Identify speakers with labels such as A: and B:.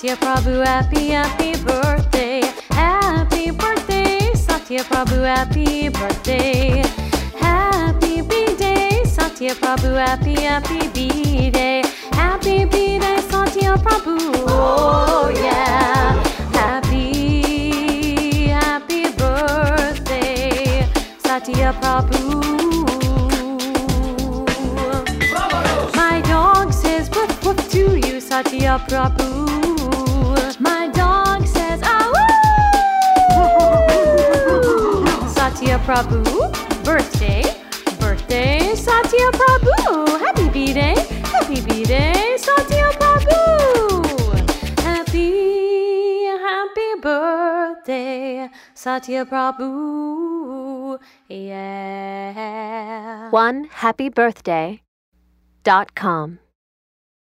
A: Satya Prabhu, happy, happy birthday. Happy birthday, Satya Prabhu, happy birthday. Happy B-Day, Satya Prabhu, happy, happy B-Day. Happy B-Day, Satya Prabhu, oh yeah. Happy, happy birthday, Satya Prabhu. My dog says woof woof to you, Satya Prabhu. My dog says ah woo. Satya Prabhu, birthday, birthday, Satya Prabhu. Happy B-Day, Satya Prabhu. Happy, happy birthday, Satya Prabhu. Yeah.
B: OneHappyBirthday.com